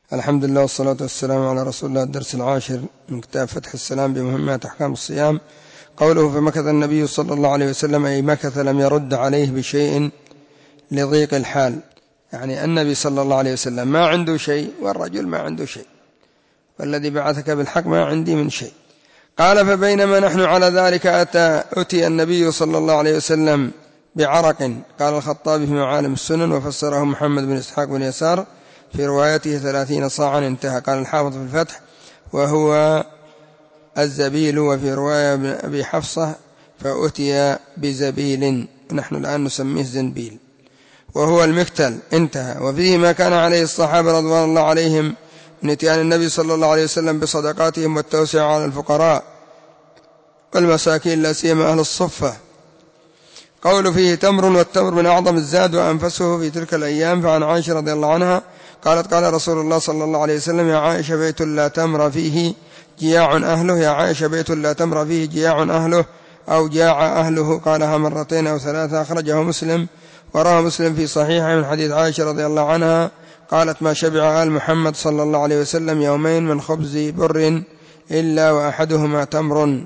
الحمد لله والصلاة والسلام على رسول الله. الدرس 10 من كتاب فتح السلام بمهمات أحكام الصيام. قوله: فمكث النبي صلى الله عليه وسلم، أي مكث لم يرد عليه بشيء لضيق الحال، يعني النبي صلى الله عليه وسلم ما عنده شيء والرجل ما عنده شيء، والذي بعثك بالحق ما عندي من شيء. قال: فبينما نحن على ذلك أتي النبي صلى الله عليه وسلم بعرق. قال الخطابي في معالم السنن، وفسره محمد بن إسحاق بن يسار في روايته 30 صاعا انتهى. قال الحافظ في الفتح: وهو الزبيل. وفي رواية أبي حفصة: فأتي بزبيل، نحن الآن نسميه زنبيل، وهو المكتل انتهى. وفيه ما كان عليه الصحابة رضوان الله عليهم من اتيان النبي صلى الله عليه وسلم بصدقاتهم والتوسع على الفقراء والمساكين، لا سيما أهل الصفة. قول: فيه تمر، والتمر من أعظم الزاد وأنفسه في تلك الأيام. فعن عائشة رضي الله عنها قالت: قال رسول الله صلى الله عليه وسلم: يا عائشة بيت لا تمر فيه جياع أهله. يا عائشة بيت لا تمر فيه جياع أهله، أو جاع أهله. قالها مرتين أو ثلاثة. أخرجه مسلم، وراه مسلم في صحيحه من حديث عائشة رضي الله عنها قالت: ما شبع آل محمد صلى الله عليه وسلم يومين من خبز بر إلا وأحدهما تمر.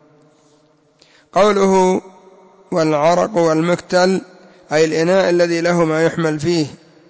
قوله: والعرق والمكتل، أي الإناء الذي له ما يحمل فيه،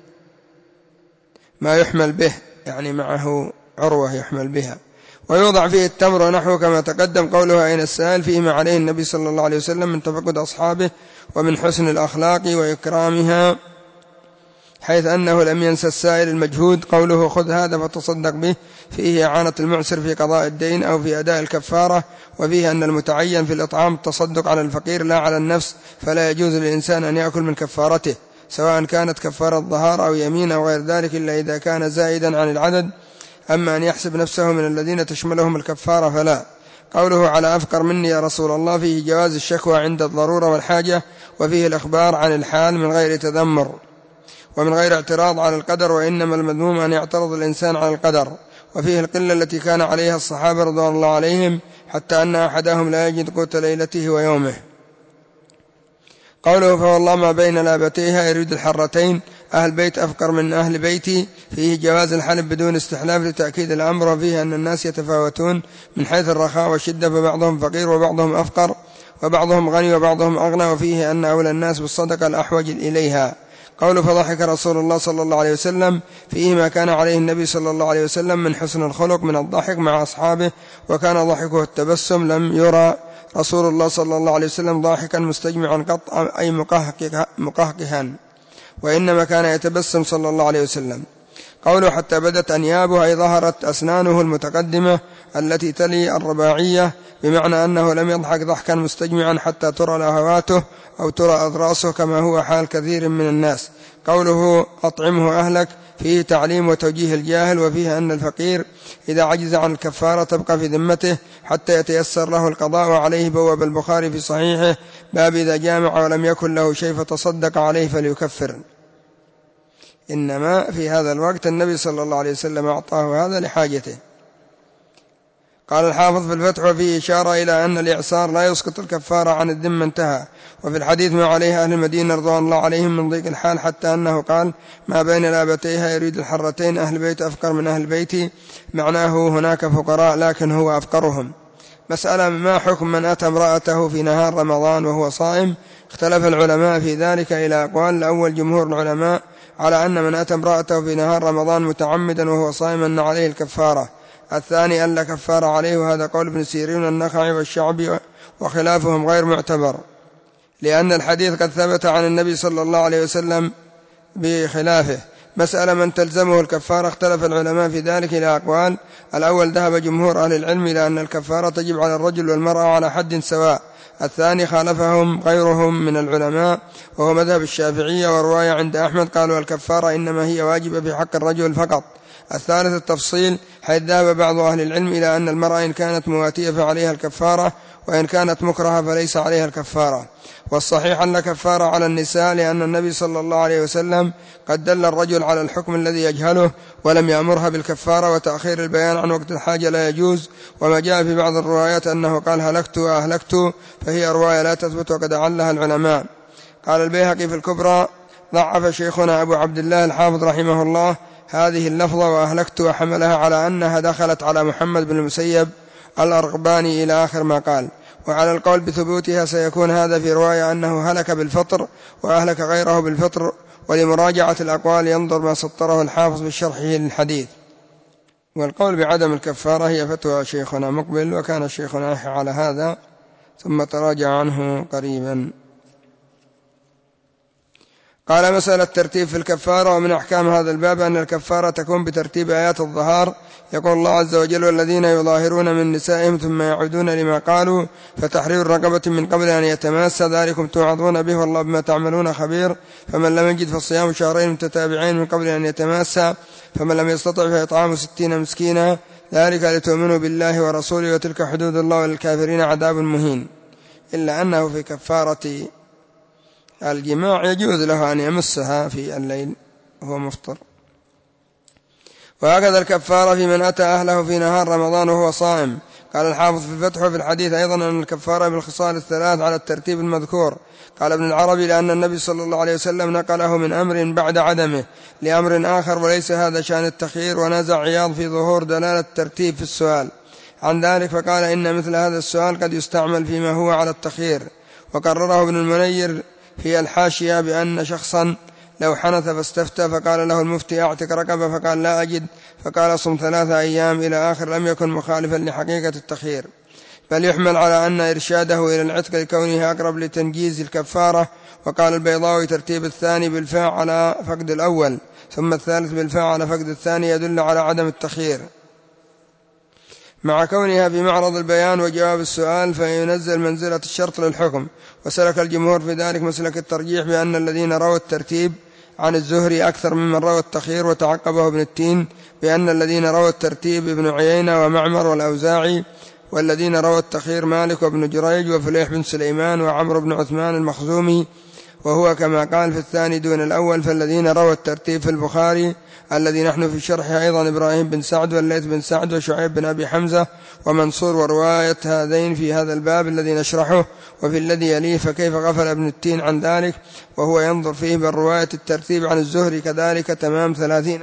ما يحمل به، يعني معه عروة يحمل بها، ويوضع فيه التمر ونحوه كما تقدم. قوله: أين السائل، فيه ما عليه النبي صلى الله عليه وسلم من تفقد أصحابه ومن حسن الأخلاق وإكرامها، حيث أنه لم ينسى السائل المجهود. قوله: خذ هذا فتصدق به، فيه إعانة المعسر في قضاء الدين أو في أداء الكفارة. وفيه أن المتعين في الإطعام التصدق على الفقير لا على النفس، فلا يجوز للإنسان أن يأكل من كفارته، سواء كانت كفارة ظهار أو يمين أو غير ذلك، إلا إذا كان زائدا عن العدد. أما أن يحسب نفسه من الذين تشملهم الكفارة فلا. قوله: على أفقر مني يا رسول الله، فيه جواز الشكوى عند الضرورة والحاجة، وفيه الإخبار عن الحال من غير تذمر ومن غير اعتراض على القدر، وإنما المذموم أن يعترض الإنسان على القدر. وفيه القلة التي كان عليها الصحابة رضوان الله عليهم، حتى أن أحدهم لا يجد قوت ليلته ويومه. قوله: فوالله ما بين لابتيها، يريد الحرتين، أهل بيت أفقر من أهل بيتي. فيه جواز الحلف بدون استحلاف لتأكيد الأمر. وفيه أن الناس يتفاوتون من حيث الرخاء والشدة، فبعضهم فقير وبعضهم أفقر، وبعضهم غني وبعضهم أغنى. وفيه أن أولى الناس بالصدقة الأحوج إليها. قوله: فضحك رسول الله صلى الله عليه وسلم، فيه ما كان عليه النبي صلى الله عليه وسلم من حسن الخلق من الضحك مع أصحابه، وكان ضحكه التبسم. لم يرى رسول الله صلى الله عليه وسلم ضاحكا مستجمعا قط، أي مقهقها، وإنما كان يتبسم صلى الله عليه وسلم. قوله: حتى بدت أنيابه، أي ظهرت أسنانه المتقدمة التي تلي الرباعية، بمعنى أنه لم يضحك ضحكا مستجمعا حتى ترى لهواته أو ترى أضراسه، كما هو حال كثير من الناس. قوله: أطعمه أهلك، فيه تعليم وتوجيه الجاهل. وفيه أن الفقير إذا عجز عن الكفارة تبقى في ذمته حتى يتيسر له القضاء عليه. بواب البخاري في صحيحه باب إذا جامع ولم يكن له شيء فتصدق عليه فليكفر. إنما في هذا الوقت النبي صلى الله عليه وسلم أعطاه هذا لحاجته. قال الحافظ في الفتح: وفيه إشارة إلى أن الإعسار لا يسقط الكفارة عن الذمة، انتهى. وفي الحديث ما عليه أهل المدينة رضوان الله عليهم من ضيق الحال، حتى أنه قال: ما بين لابتيها، يريد الحرتين، أهل بيت أفقر من أهل بيتي، معناه هناك فقراء لكن هو أفقرهم. مسألة: ما حكم من أتى امرأته في نهار رمضان وهو صائم؟ اختلف العلماء في ذلك إلى أقوال. الأول جمهور العلماء على أن من أتى امرأته في نهار رمضان متعمدا وهو صائم أن عليه الكفارة. الثاني أن لا كفارة عليه، وهذا قول ابن سيرين والنخعي والشعبي، وخلافهم غير معتبر، لأن الحديث قد ثبت عن النبي صلى الله عليه وسلم بخلافه. مسألة: من تلزمه الكفارة؟ اختلف العلماء في ذلك إلى أقوال. الأول ذهب جمهور أهل العلم إلى أن الكفارة تجب على الرجل والمرأة على حد سواء. الثاني خالفهم غيرهم من العلماء، وهو مذهب الشافعية، ورواية عند أحمد قالوا الكفارة إنما هي واجبة في حق الرجل فقط. الثالث التفصيل، حيث ذهب بعض أهل العلم إلى أن المرأة إن كانت مواتية فعليها الكفارة، وإن كانت مكرهة فليس عليها الكفارة. والصحيح أن كفارة على النساء، لأن النبي صلى الله عليه وسلم قد دل الرجل على الحكم الذي يجهله ولم يأمرها بالكفارة، وتأخير البيان عن وقت الحاجة لا يجوز. وما جاء في بعض الروايات أنه قال هلكت وأهلكت، فهي رواية لا تثبت وقد علها العلماء. قال البيهقي في الكبرى: ضعف شيخنا أبو عبد الله الحافظ رحمه الله هذه اللفظة وأهلكت، وحملها على أنها دخلت على محمد بن المسيب الأرغباني إلى آخر ما قال. وعلى القول بثبوتها سيكون هذا في رواية أنه هلك بالفطر وأهلك غيره بالفطر. ولمراجعة الأقوال ينظر ما سطره الحافظ في شرحه للحديث. والقول بعدم الكفارة هي فتوى شيخنا مقبل، وكان شيخنا يحيى على هذا ثم تراجع عنه قريبا. قال: مسألة ترتيب في الكفارة. ومن أحكام هذا الباب أن الكفارة تكون بترتيب آيات الظهار. يقول الله عز وجل: والذين يظاهرون من نسائهم ثم يعودون لما قالوا فتحرير رقبة من قبل أن يتماسى، ذلكم توعظون به والله بما تعملون خبير. فمن لم يجد فالصيام شهرين متتابعين من قبل أن يتماسى، فمن لم يستطع فإطعام 60 مسكينا، ذلك لتؤمنوا بالله ورسوله، وتلك حدود الله، وللكافرين عذاب مهين. إلا أنه في كفارة الجماع يجوز له أن يمسها في الليل وهو مفطر. وهكذا الكفارة في من أتى أهله في نهار رمضان وهو صائم. قال الحافظ في الفتح وفي الحديث أيضا أن الكفارة بالخصال الثلاث على الترتيب المذكور. قال ابن العربي: لأن النبي صلى الله عليه وسلم نقله من أمر بعد عدمه لأمر آخر، وليس هذا شأن التخيير. ونازع عياض في ظهور دلالة الترتيب في السؤال عن ذلك، فقال: إن مثل هذا السؤال قد يستعمل فيما هو على التخيير. وقرره ابن المنير في الحاشية بأن شخصا لو حنث فاستفتى فقال له المفتي: أعتق رقبة، فقال: لا أجد، فقال: صم 3 أيام إلى آخر، لم يكن مخالفا لحقيقة التخيير، بل يحمل على أن إرشاده إلى العتق لكونه أقرب لتنجيز الكفارة. وقال البيضاوي: ترتيب الثاني بالفاء على فقد الأول ثم الثالث بالفاء على فقد الثاني يدل على عدم التخيير، مع كونها في معرض البيان وجواب السؤال، فينزل منزلة الشرط للحكم. وسلك الجمهور في ذلك مسلك الترجيح بأن الذين رووا الترتيب عن الزهري أكثر ممن روى التخيير. وتعقبه ابن التين بأن الذين رووا الترتيب ابن عيينة ومعمر والأوزاعي، والذين رووا التخيير مالك وابن جريج وفليح بن سليمان وعمرو بن عثمان المخزومي، وهو كما قال في الثاني دون الأول. فالذين رووا الترتيب في البخاري الذي نحن في شرحه أيضا إبراهيم بن سعد والليث بن سعد وشعيب بن أبي حمزة ومنصور، ورواية هذين في هذا الباب الذي نشرحه. وفي الذي يليه فكيف غفل ابن التين عن ذلك، وهو ينظر فيه بالرواية الترتيب عن الزهري كذلك تمام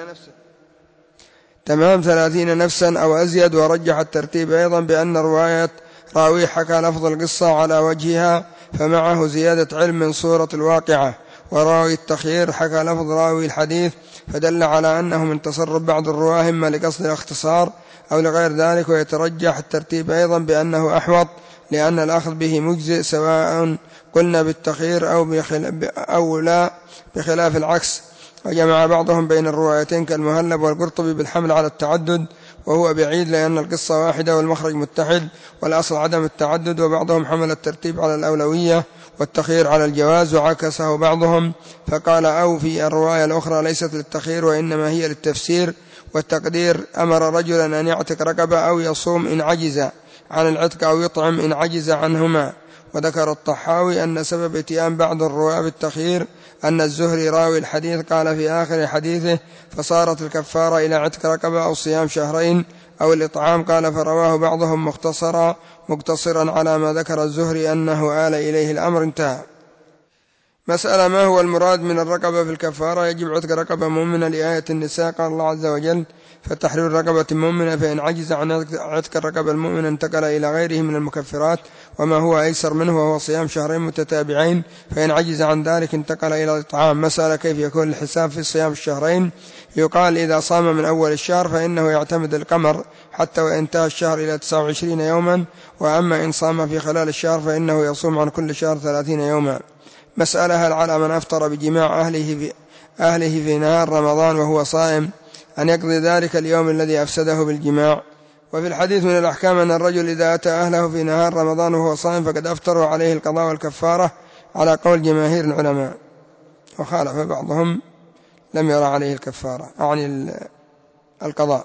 30 نفسا أو أزيد. ورجح الترتيب أيضا بأن رواية راوي حكى لفظ القصة على وجهها فمعه زيادة علم من صورة الواقعة، وراوي التخيير حكى لفظ راوي الحديث، فدل على أنه من تصرف بعض الرواه إما لقصد الاختصار أو لغير ذلك. ويترجح الترتيب أيضا بأنه أحوط، لأن الأخذ به مجزئ سواء قلنا بالتخيير أو لا، بخلاف العكس. وجمع بعضهم بين الروايتين كالمهلب والقرطبي بالحمل على التعدد، وهو بعيد لأن القصة واحدة والمخرج متحد والأصل عدم التعدد. وبعضهم حمل الترتيب على الأولوية والتخيير على الجواز، وعكسه بعضهم فقال: أو في الرواية الأخرى ليست للتخيير وإنما هي للتفسير والتقدير. أمر رجلا أن يعتق رقبة أو يصوم إن عجز عن العتق أو يطعم إن عجز عنهما. وذكر الطحاوي أن سبب اتيان بعض الرواة بالتخيير أن الزهري راوي الحديث قال في آخر حديثه: فصارت الكفارة إلى عتق رقبة أو صيام شهرين أو الإطعام. قال: فرواه بعضهم مقتصرا على ما ذكر الزهري أنه آل إليه الأمر. انتهى. مسألة: ما هو المراد من الرقبة في الكفارة؟ يجب عتق رقبة مؤمنة لآية النساء، قال الله عز وجل: فتحرير رقبة مؤمنة، فإن عجز عن عتق الرقبة المؤمنة انتقل إلى غيره من المكفرات، وما هو أيسر منه وهو صيام شهرين متتابعين، فإن عجز عن ذلك انتقل إلى الإطعام. مسألة: كيف يكون الحساب في صيام الشهرين؟ يقال: إذا صام من أول الشهر فإنه يعتمد القمر حتى وانتهى الشهر إلى 29 يوما، وأما إن صام في خلال الشهر فإنه يصوم عن كل شهر 30 يوما. مسألة: هل على من أفطر بجماع أهله في نهار رمضان وهو صائم أن يقضي ذلك اليوم الذي أفسده بالجماع؟ وفي الحديث من الأحكام أن الرجل إذا أتى أهله في نهار رمضان وهو صائم فقد أفطر عليه القضاء والكفارة على قول جماهير العلماء، وخالف بعضهم لم يرى عليه الكفارة عن القضاء.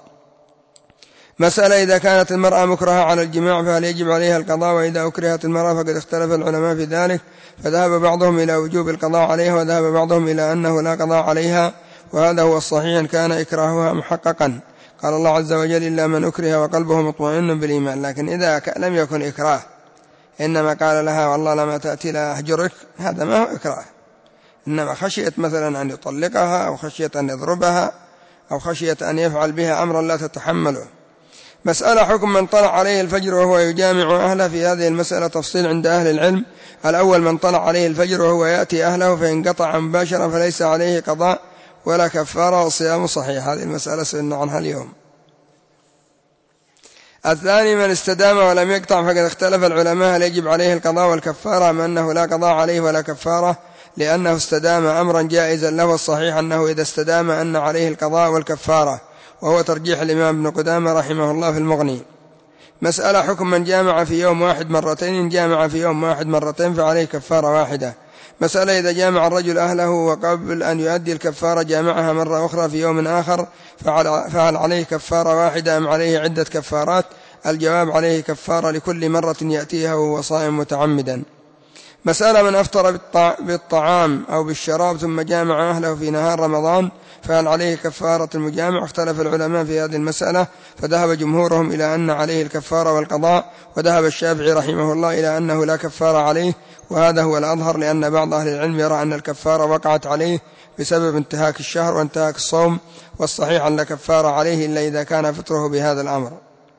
مسألة: إذا كانت المرأة مكرهة على الجماع فهل يجب عليها القضاء؟ وإذا أكرهت المرأة فقد اختلف العلماء في ذلك، فذهب بعضهم إلى وجوب القضاء عليها، وذهب بعضهم إلى أنه لا قضاء عليها، وهذا هو الصحيح إن كان إكراهها محققا. قال الله عز وجل: إلا من أكره وقلبه مطمئن بالإيمان. لكن إذا لم يكن إكراه، إنما قال لها: والله لما تأتي لا أهجرك، هذا ما هو إكراه، إنما خشيت مثلا أن يطلقها أو خشيت أن يضربها أو خشية أن يفعل بها أمرا لا تتحمله. مسألة حكم من طلع عليه الفجر وهو يجامع أهله. في هذه المسألة تفصيل عند أهل العلم. الأول: من طلع عليه الفجر وهو يأتي أهله فإن قطع مباشرة فليس عليه قضاء ولا كفارة وصيام صحيح. هذه المسألة سئلنا عنها اليوم. الثاني: من استدام ولم يقطع فقد اختلف العلماء هل يجب عليه القضاء والكفارة أم أنه لا قضاء عليه ولا كفارة، لأنه استدام أمرا جائزا له. الصحيح أنه إذا استدام أن عليه القضاء والكفارة، وهو ترجيح الإمام ابن قدامة رحمه الله في المغني. مسألة حكم من جامع في يوم واحد مرتين. إن جامع في يوم واحد مرتين فعليه كفارة واحدة. مسألة: إذا جامع الرجل أهله وقبل أن يؤدي الكفارة جامعها مرة أخرى في يوم آخر فهل عليه كفارة واحدة أم عليه عدة كفارات؟ الجواب: عليه كفارة لكل مرة يأتيها وهو صائم متعمدا. مسألة: من أفطر بالطعام أو بالشراب ثم جامع أهله في نهار رمضان فهل عليه كفارة المجامع؟ اختلف العلماء في هذه المسألة، فذهب جمهورهم إلى أن عليه الكفارة والقضاء، وذهب الشافعي رحمه الله إلى أنه لا كفارة عليه، وهذا هو الأظهر، لأن بعض أهل العلم يرى أن الكفارة وقعت عليه بسبب انتهاك الشهر وانتهاك الصوم، والصحيح أن لا كفارة عليه إلا إذا كان فطره بهذا الأمر.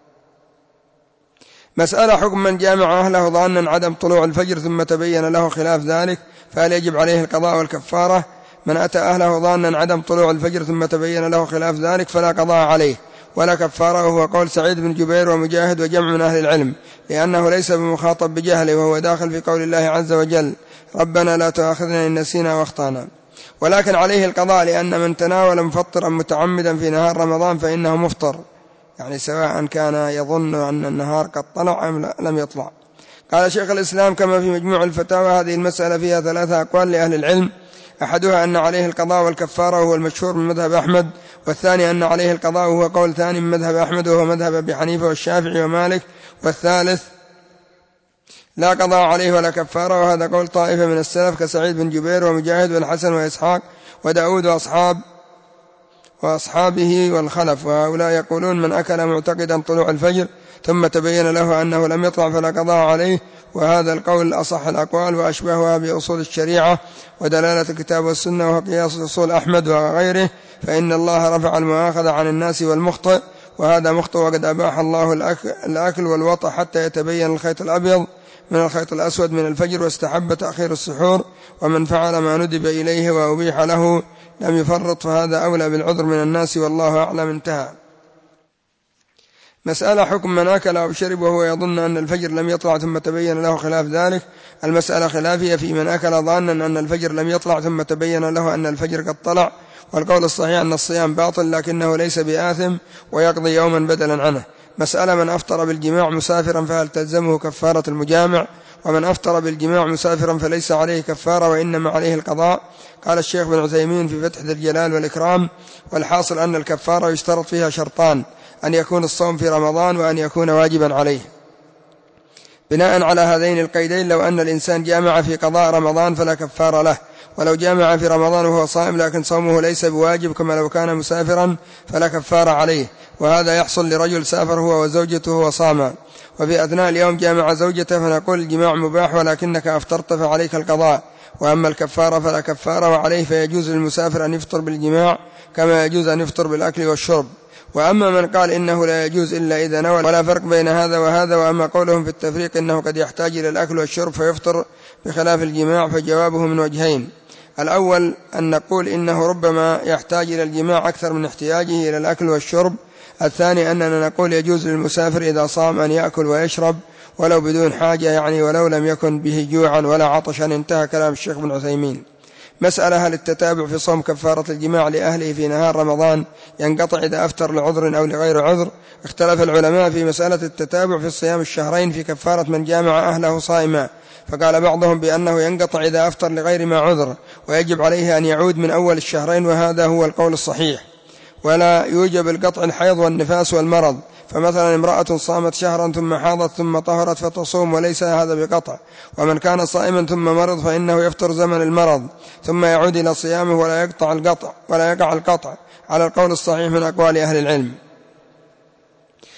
مسألة: حكم من جامع أهله ظانا عدم طلوع الفجر ثم تبين له خلاف ذلك فهل يجب عليه القضاء والكفارة؟ من أتى أهله ظانا عدم طلوع الفجر ثم تبين له خلاف ذلك فلا قضاء عليه ولا كفارة، وهو قول سعيد بن جبير ومجاهد وجمع من أهل العلم، لأنه ليس بمخاطب بجهله، وهو داخل في قول الله عز وجل: ربنا لا تؤاخذنا إن نسينا واخطأنا. ولكن عليه القضاء، لأن من تناول مفطرا متعمدا في نهار رمضان فإنه مفطر، يعني سواء كان يظن أن النهار قد طلع أم لم يطلع. قال شيخ الإسلام كما في مجموع الفتاوى: هذه المسألة فيها 3 أقوال لأهل العلم، أحدها أن عليه القضاء والكفارة وهو المشهور من مذهب أحمد، والثاني أن عليه القضاء وهو قول ثاني من مذهب أحمد وهو مذهب أبي حنيفة والشافعي ومالك، والثالث لا قضاء عليه ولا كفارة، وهذا قول طائفة من السلف كسعيد بن جبير ومجاهد والحسن وإسحاق وداود وأصحابه والخلف، وهؤلاء يقولون: من أكل معتقدا طلوع الفجر ثم تبين له أنه لم يطلع فلا قضاء عليه، وهذا القول أصح الأقوال وأشبهها بأصول الشريعة ودلالة الكتاب والسنة وقياس أصول أحمد وغيره، فإن الله رفع المؤاخذة عن الناس والمخطئ، وهذا مخطئ، وقد أباح الله الأكل والوطأ حتى يتبين الخيط الأبيض من الخيط الأسود من الفجر، واستحب تأخير السحور، ومن فعل ما ندب إليه وأبيح له لم يفرط، فهذا أولى بالعذر من الناس والله أعلم. انتهى. مسألة: حكم من أكل أو شرب وهو يظن أن الفجر لم يطلع ثم تبين له خلاف ذلك. المسألة خلافية في من أكل ظانا أن الفجر لم يطلع ثم تبين له أن الفجر قد طلع، والقول الصحيح أن الصيام باطل لكنه ليس بآثم ويقضي يوما بدلا عنه. مسألة: من أفطر بالجماع مسافرا فهل تلزمه كفارة المجامع؟ ومن أفطر بالجماع مسافرا فليس عليه كفارة وإنما عليه القضاء. قال الشيخ بن عثيمين في فتح ذي الجلال والإكرام: والحاصل أن الكفارة يشترط فيها شرطان: أن يكون الصوم في رمضان وأن يكون واجبا عليه. بناء على هذين القيدين لو أن الإنسان جامع في قضاء رمضان فلا كفارة له، ولو جامع في رمضان وهو صائم لكن صومه ليس بواجب كما لو كان مسافرا فلا كفارة عليه، وهذا يحصل لرجل سافر هو وزوجته وصاما، وفي أثناء اليوم جامع زوجته فنقول الجماع مباح ولكنك أفطرت فعليك القضاء، وأما الكفارة فلا كفارة وعليه، فيجوز للمسافر أن يفطر بالجماع كما يجوز أن يفطر بالأكل والشرب. وأما من قال إنه لا يجوز إلا إذا نوى ولا فرق بين هذا وهذا، وأما قولهم في التفريق إنه قد يحتاج إلى الأكل والشرب فيفطر بخلاف الجماع، فجوابه من وجهين: الأول أن نقول إنه ربما يحتاج إلى الجماع أكثر من احتياجه إلى الأكل والشرب. الثاني أننا نقول يجوز للمسافر إذا صام أن يأكل ويشرب ولو بدون حاجة، يعني ولو لم يكن به جوعا ولا عطشا. انتهى كلام الشيخ بن عثيمين. مسألة: هل التتابع في صوم كفارة الجماع لأهله في نهار رمضان ينقطع إذا أفطر لعذر أو لغير عذر؟ اختلف العلماء في مسألة التتابع في الصيام الشهرين في كفارة من جامع أهله صائما، فقال بعضهم بأنه ينقطع إذا أفطر لغير ما عذر ويجب عليه أن يعود من أول الشهرين، وهذا هو القول الصحيح، ولا يوجب القطع الحيض والنفاس والمرض. فمثلا امرأة صامت شهرا ثم حاضت ثم طهرت فتصوم وليس هذا بقطع، ومن كان صائما ثم مرض فإنه يفطر زمن المرض ثم يعود إلى صيامه ولا يقع القطع على القول الصحيح من أقوال أهل العلم.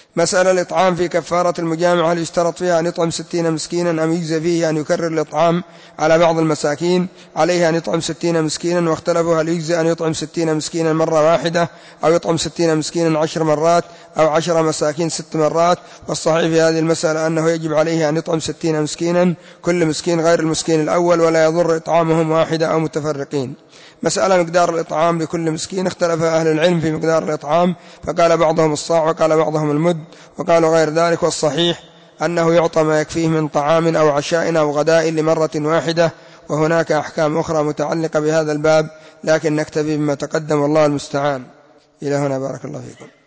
مسألة الإطعام في كفارة المجامعة، هل يشترط فيها أن يطعم 60 مسكينا أم يجزى فيه أن يكرر الإطعام على بعض المساكين؟ عليه أن يطعم 60 مسكينا، واختلفوا هل يجزى أن يطعم 60 مسكينا مرة واحدة أو يطعم 60 مسكينا 10 مرات أو 10 مساكين 6 مرات. والصحيح في هذه المسألة أنه يجب عليه أن يطعم 60 مسكينا، كل مسكين غير المسكين الأول، ولا يضر إطعامهم واحدة أو متفرقين. مسألة مقدار الإطعام لكل مسكين، اختلف أهل العلم في مقدار الإطعام، فقال بعضهم الصاع وقال بعضهم المد وقالوا غير ذلك. والصحيح أنه يعطى ما يكفيه من طعام أو عشاء أو غداء لمرة واحدة. وهناك أحكام أخرى متعلقة بهذا الباب، لكن نكتفي بما تقدم والله المستعان. إلى هنا، بارك الله فيكم.